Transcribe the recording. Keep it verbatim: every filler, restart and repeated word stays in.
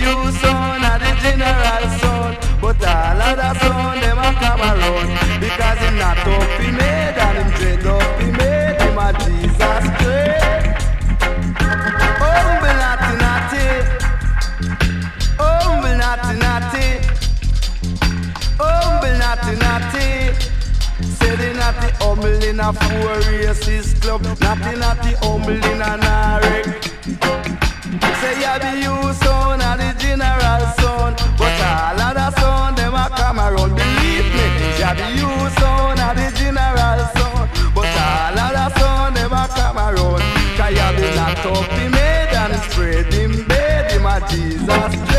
you son of the general son, but all of the son them a come around. Because him not up he made and him dread up he made him a Jesus Christ. Humble naughty naughty, humble naughty naughty, humble naughty naughty. Say the naughty humble in a four racist club, naughty naughty humble in a narek. Say ya be you son and the general son, but all of the son them a come around. Believe me, ya be you son and the general son, but all of the son them a come around. Cause ya be not up he made and spread him bed him a Jesus.